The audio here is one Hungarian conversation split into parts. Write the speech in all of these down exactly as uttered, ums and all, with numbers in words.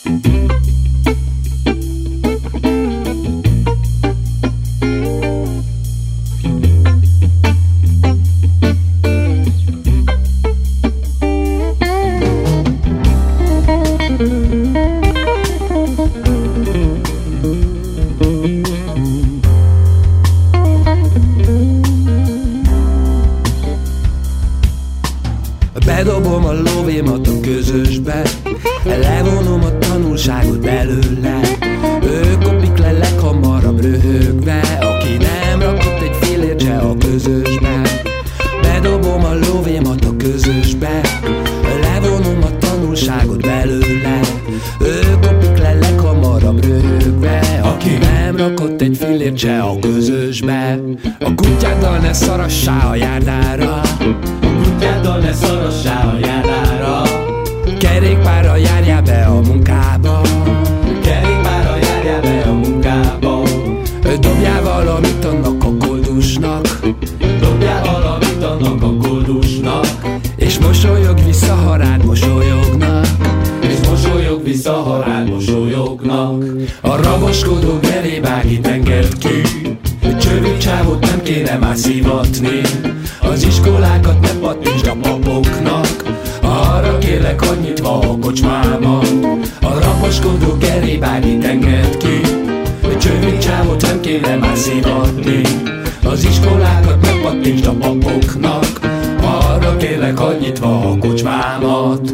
Bedobom a lóvémat a közösbe, levonom a tanulságot belőle. Ő kopik le leghamarabb röhögve, aki nem rakott egy fillért se a közösbe. Bedobom a lóvémat a közösbe, levonom a tanulságot belőle. Ő kopik le leghamarabb röhögve, aki nem rakott egy fillért se a közösbe. A kutyáddal ne szarassá a járdára, kutyáddal ne szarassá a járdára. Kerékpárral járjál be a munkába, Kerékpárral járjál be a munkába. Dobjál valamit annak a koldusnak, Dobjál valamit annak a koldusnak. és mosolyog vissza, ha rád mosolyognak, És mosolyog vissza, ha rád mosolyognak. a raboskodó gerébágit engedd ki. Csövű csávot nem kéne már szivatni. Az iskolákat ne pattintsd a papoknak, arra kérlek, hadd nyitva a kocsmámat. A raboskodó gerébágit engedd ki. Csövű csávot nem kéne már szivatni. Az iskolákat ne pattintsd a papoknak, arra kérlek, hadd nyitva a kocsmámat.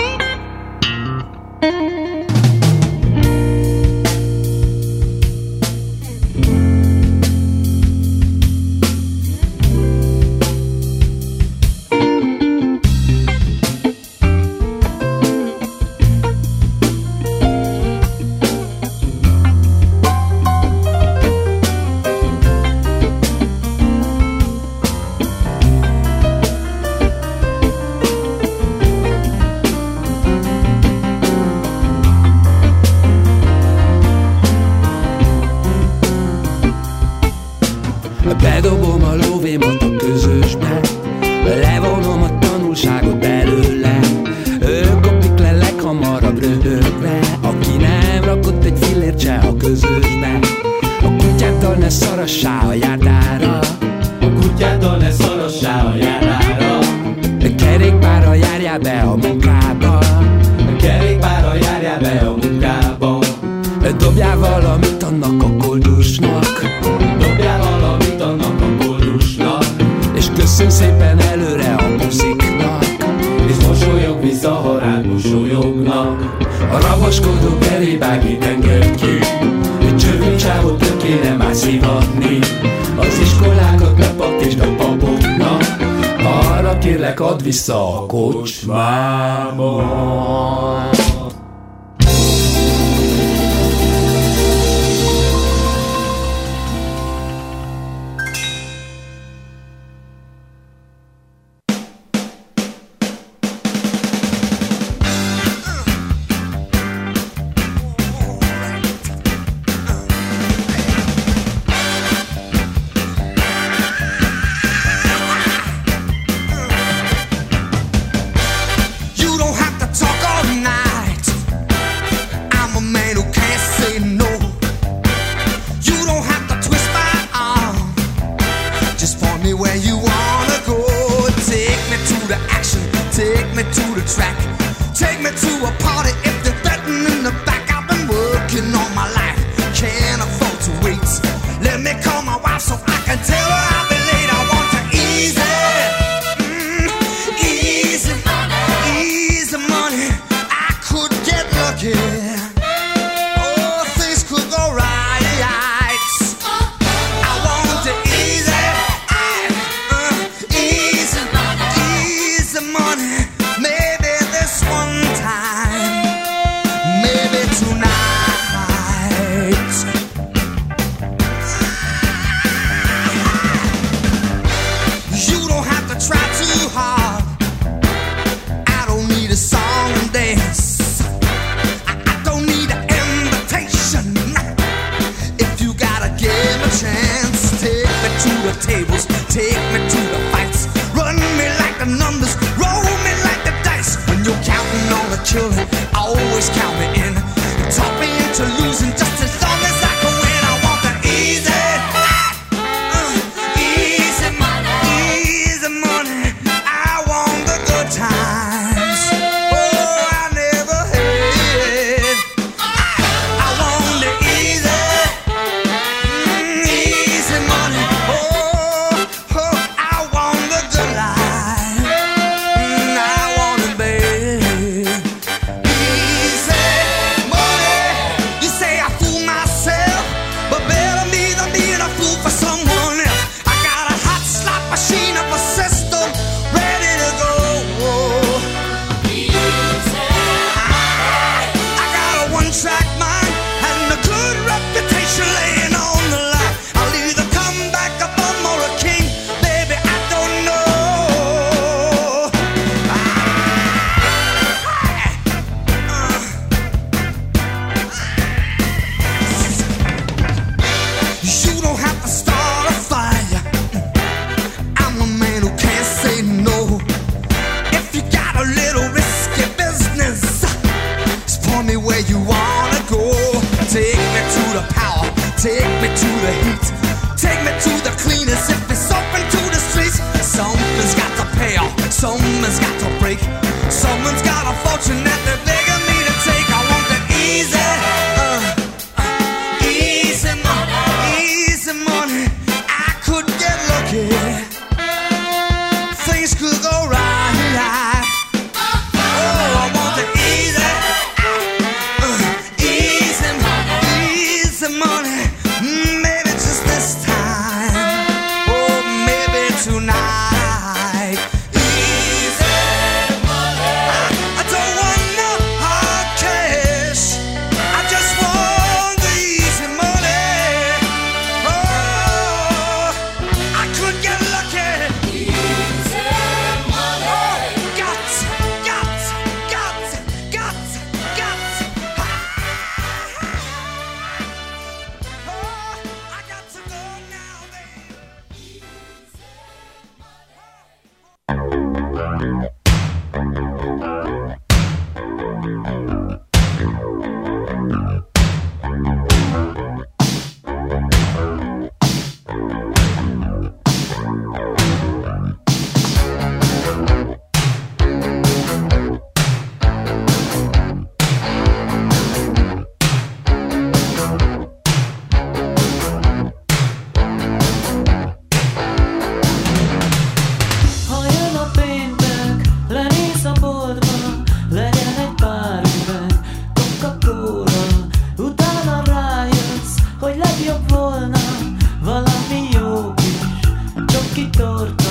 Bedobom a lóvémat a közösbe, levonom a tanulságot belőle. Ő kopik le leghamarabb röhögve, aki nem rakott egy fillért se a közösbe. A kutyáddal ne szarassá a járdára, A kutyáddal ne szarassá a járdára. Kerékpárral járjál be a munkába, Kerékpárral járjál be a munkába. Dobjál valamit annak a koldusnak, Dobjál valamit annak a koldusnak. és köszönj szépen előre a pusziknak. És mosolyog vissza, ha rád mosolyognak. A raboskodó gerébágit engedd ki. Csövű csávot nem kéne már szivatni. Az iskolákat ne pattintsd a papoknak, arra kérlek, add vissza a kocsmába. Maybe this one time the children always count me in. Talk me into losing just as long as I can win. I want the easy, uh, easy money, easy money. I want the good times. Oh, I never had. I want the easy, mm, easy money. Oh, oh, I want the good life. Mm, I want it bad. Easy money. You say I fool myself, but better me than being a fool for someone else. I got a hot slot machine of a system ready to go. I got a one-track mind and a good reputation laying on the line. I'll either come back a bum or a king, baby, I don't know. You don't have to start a fire. I'm a man who can't say no. If you got a little risky business, just point me where you wanna go. Take me to the power, take me to the heat, take me to the cleanest. If it's open to the streets, something's got to pay off, someone's got to break, someone's got a fortune that they're begging me to take. I want the easy, uh, uh, easy money, easy money. I could get lucky, things could go right. Oh, I want the easy, uh, easy money, easy money. Mm, maybe just this time, oh, maybe tonight. Easy money. I don't want no hard cash. I just want the easy money. Oh, I could get lucky. Easy money. Got, got, got, got, got. Oh, I got to go now, baby. Ha jön a péntek, lenéz a boltba, legyen egy pár üveg Coca-Cola. Utána rájössz, hogy legjobb volna valami jó kis csoki torta.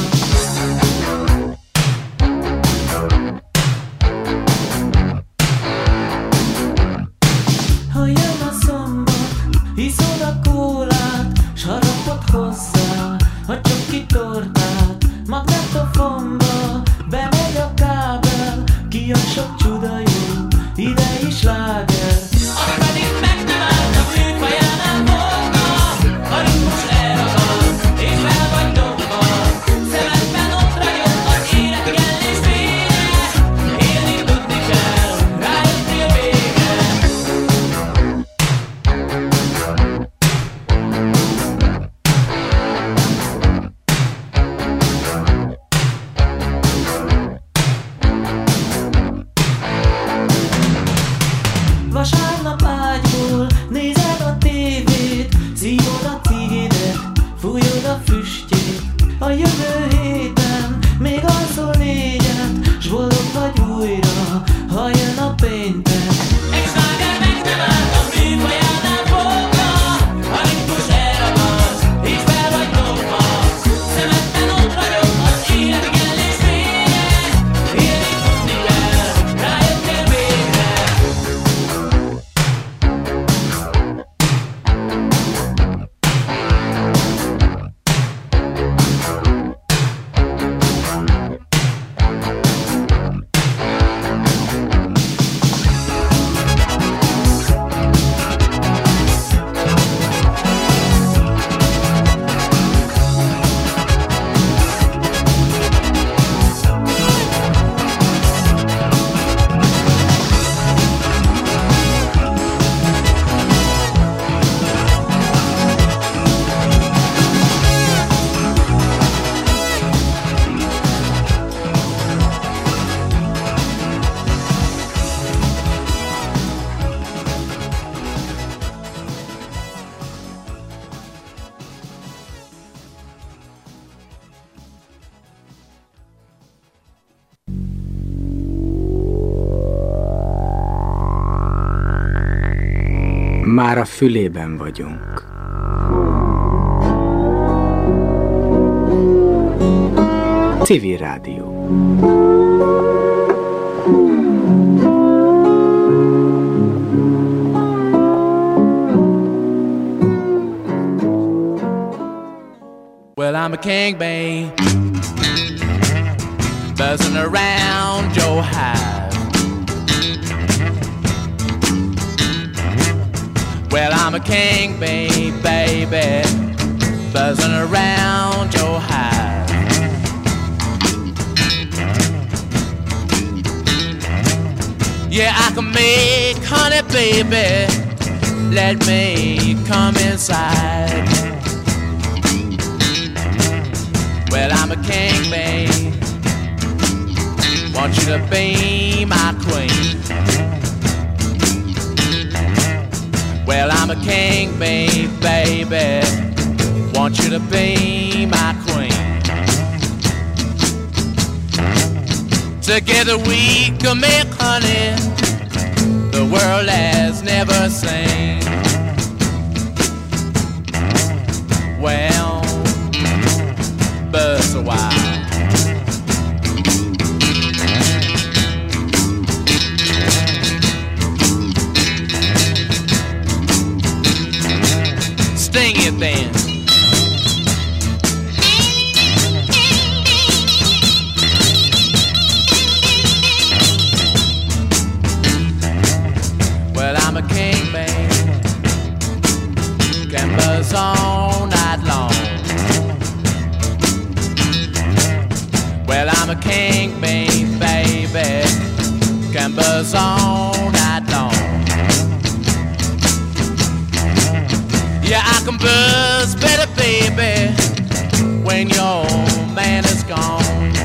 Ha jön a szombat, iszod a kólát, s harapod hozzá a csoki tortát. Magnetofonba bemegy a kábel, ki a sok csuda jó, idei sláger. Ami pedig meg nem állt a műfajánál volna, a ritmus elragad, és fel vagy dobva. Szemedben ott ragyog az élet kellés vége, élni tudni kell, rájöttél vége. Már a fülében vagyunk. Civil Rádió. Well, I'm a king, babe, buzzing around your hive. Well, I'm a king, babe, baby, buzzing around your hive. Yeah, I can make honey, baby, let me come inside. Well, I'm a king, babe, want you to be my queen. Well, I'm a king, babe, baby, want you to be my queen. Together we can make honey the world has never seen. Well, buzz a while. Sting it then. Well, I'm a king, babe, can buzz all night long. Well, I'm a king, babe, baby, can buzz all night long. Yeah, I can buzz better, baby, when your man is gone.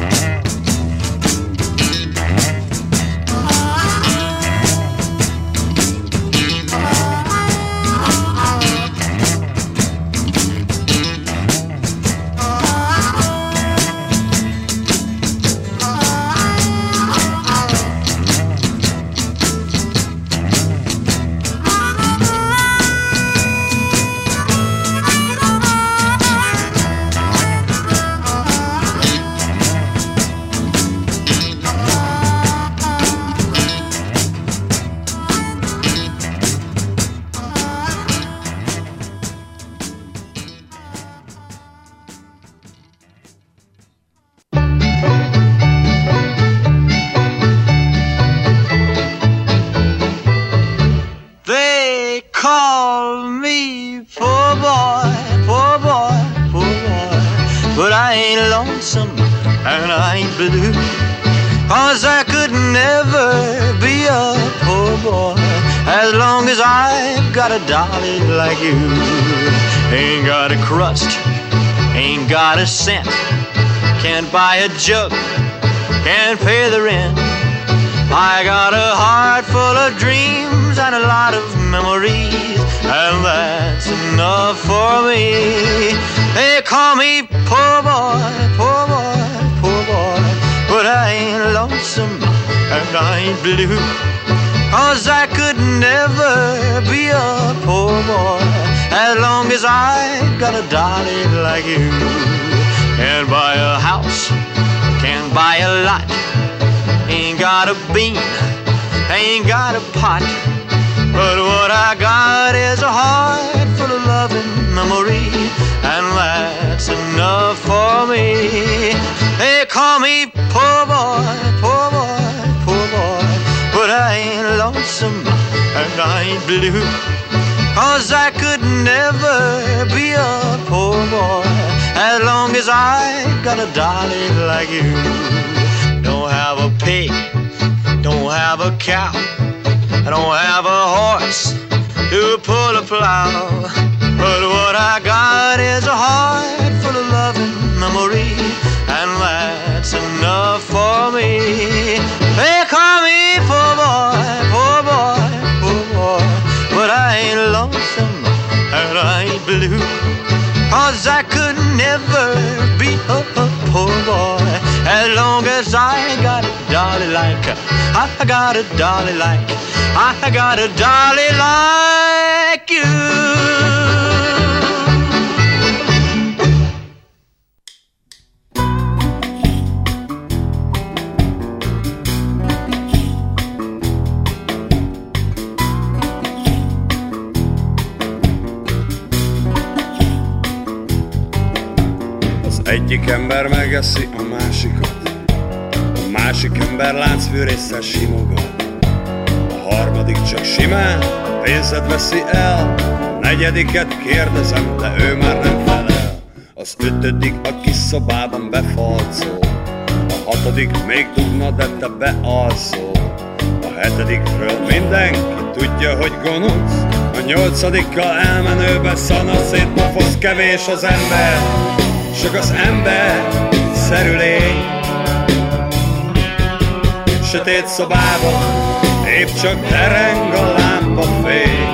And I ain't blue, 'cause I could never be a poor boy as long as I've got a dolly like you. Ain't got a crust, ain't got a cent, can't buy a jug, can't pay the rent. I got a heart full of dreams and a lot of memories, and that's enough for me. They call me poor boy, poor boy, poor boy, but I ain't lonesome and I ain't blue, 'cause I could never be a poor boy as long as I got a dolly like you. Can't buy a house, can't buy a lot, ain't got a bean, ain't got a pot, but what I got is a heart full of loving memory, and that's enough for me. They call me poor boy, poor boy, poor boy, but I ain't lonesome and I ain't blue, 'cause I could never be a poor boy as long as I got a dolly like you. Don't have a pig, don't have a cow, I don't have a horse to pull a plow, but what I got is a heart full of loving memory, and that's enough for me. They call me poor boy, poor boy, poor boy, but I ain't lonesome and I ain't blue, 'cause I could never be a, a poor boy as long as I got a dolly like, I got a dolly like, I got a dolly like like you. Egyik ember megeszi a másikat, a másik ember láncfűrésszel simogat, a harmadik csak simán pénzed veszi el, a negyediket kérdezem, de ő már nem felel. Az ötödik a kis szobában befalcol, a hatodik még dugna, de te bealszol, a hetedikről mindenki tudja, hogy gonosz, a nyolcadikkal elmenőben szanaszét pofoz. Kevés az ember, csak az ember szerű lény. Sötét szobában épp csak tereng a lámpafény.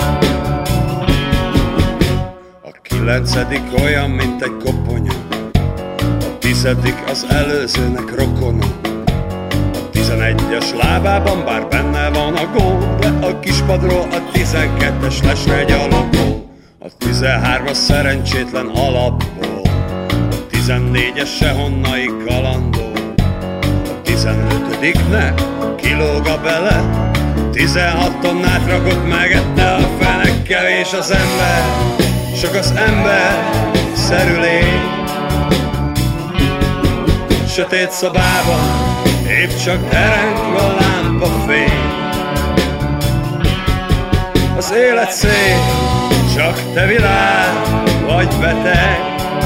A kilencedik olyan, mint egy koponya, a tizedik az előzőnek rokona, a tizenegyes lábában bár benne van a gól, de a kispadról a tizenkettes lesre gyalogol, a tizenhármas szerencsétlen alapból, tizennégyes sehonnai kalandó, a tizenötödiknek kilóg a bele, tizenhat tonnát rakott megette a fenek. Kevés az ember, csak az ember szerű lény. Sötét szobában épp csak tereng a lámpafény. Az élet szép, csak te világ vagy beteg.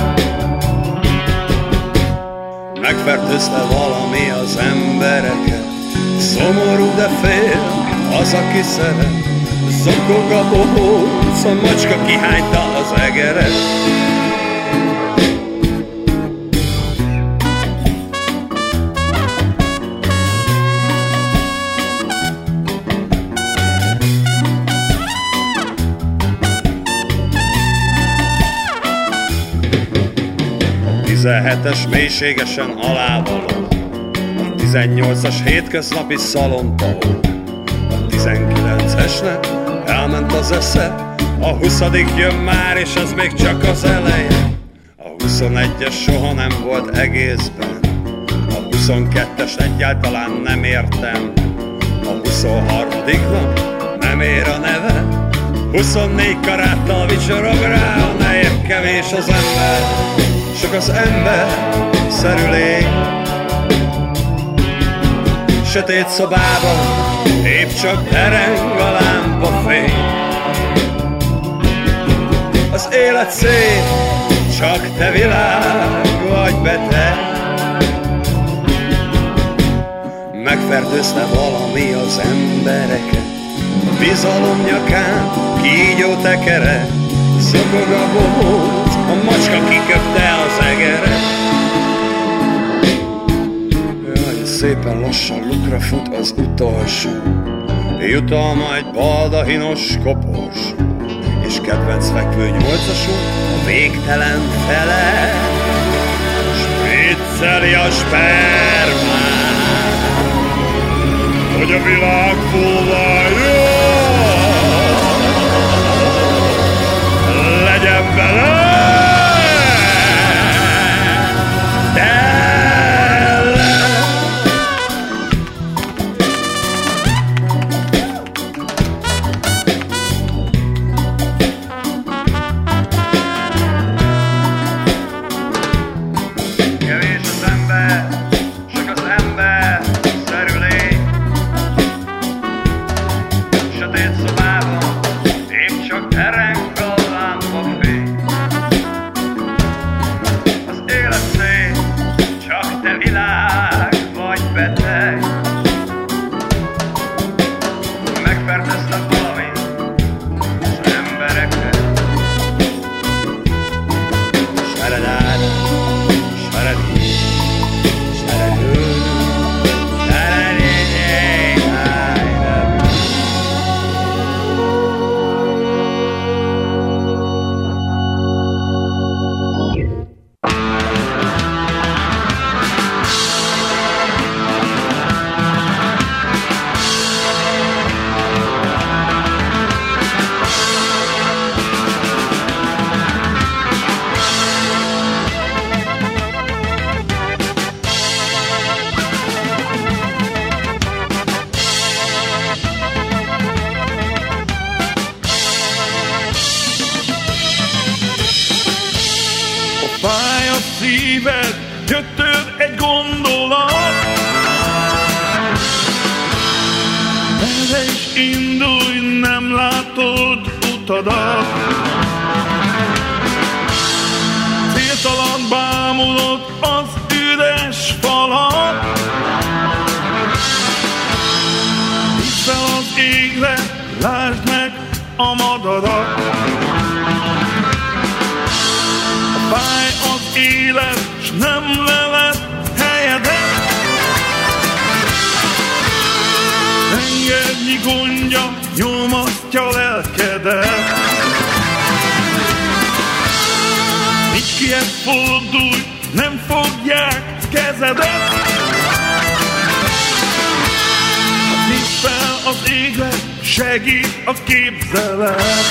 Megfertőzte valami az embereket, szomorú, de fél az, aki szeret. Zokog a bohóc, a macska kihányta az egeret. tizenhetes mélységesen alávaló, a tizennyolcas hétköznapi szalontahó, a tizenkilencesnek elment az esze, a huszadik jön már, és az még csak az eleje. A huszonegyes soha nem volt egészben, a huszonkettes egyáltalán nem értem, a huszonharmadiknak nem ér a neve, huszonnégy karáttal vicsorog rá a neje. Kevés az ember, csak az ember szerű lény. Sötét szobában épp csak tereng a lámpafény. Az élet szép, csak te világ vagy beteg. Megfertőzte valami az embereket, bizalom nyakán kígyó tekere. Szokog a bohóc, a macska kiköpte az egeret. Jaj, szépen lassan lukra fut az utolsó jutalma, egy baldahinos kopors, és kedvenc fekvő nyolcasunk a végtelen fele, spricceli a spermát, hogy a világ fullajjon. Legyen vele tele. Kevés az ember, csak az ember szerű lény. szíved, jött tőled egy gondolat. Merre is indulj, nem látod utadat. Céltalan bámulod az üres falat. Higgy fel az égre, lásd meg a madarat. Fáj az élet, s nem leled helyedet. Engednyi gondja nyomasztja lelkedet. Nincs kihez fordulj, nem fogják kezedet. Nézd fel az égre, segít a képzelet.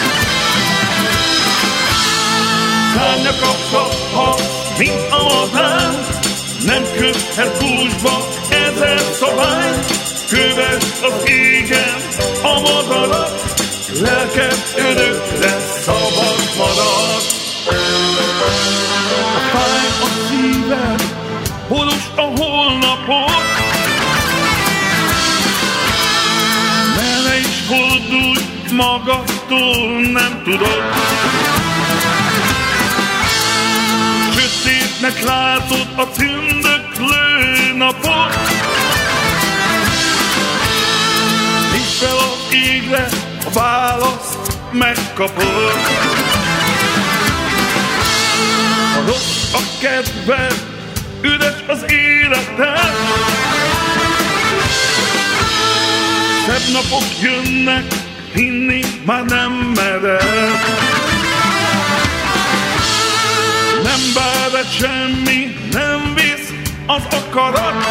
Szárnyakat kaphat, mint a madár, nem köthet húsba ezer szabály. Kövesd az égen a madarat, lelked örökre szabad marad. Fáj a szíved, boros a holnapot. Merre is fordulj, magadtól nem tudod. Sötétnek látod a tündöklő napot. Nézd fel az égre, a választ megkapod. A rossz a kedved, üres az életed. Szebb napok jönnek, hinni már nem mered. Nem bárad semmi, nem visz az akarat.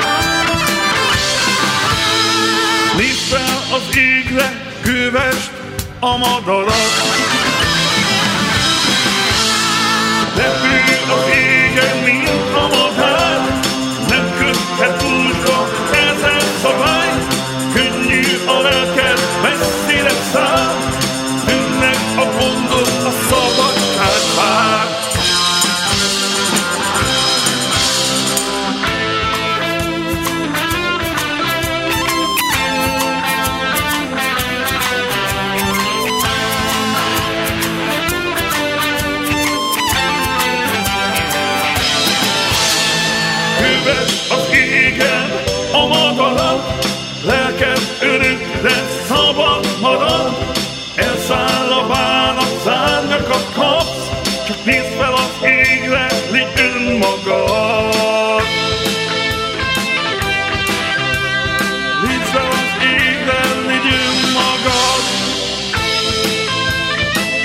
Nézd fel az égre, kövesd a madarat. Repülj az égen, mint a madár, nem köthet húsba ezer szabály. Könnyű a lelked, messzire száll, önnek a gondod, a szabadság vár. Kövesd az égen a madarat, lelked örökre szabad marad. Elszáll a bánat, szárnyakat kapsz, csak nézd fel az égre, légy önmagad. Nézd fel az égre, légy önmagad.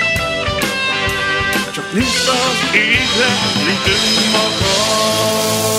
Csak nézd fel az égre, légy önmagad.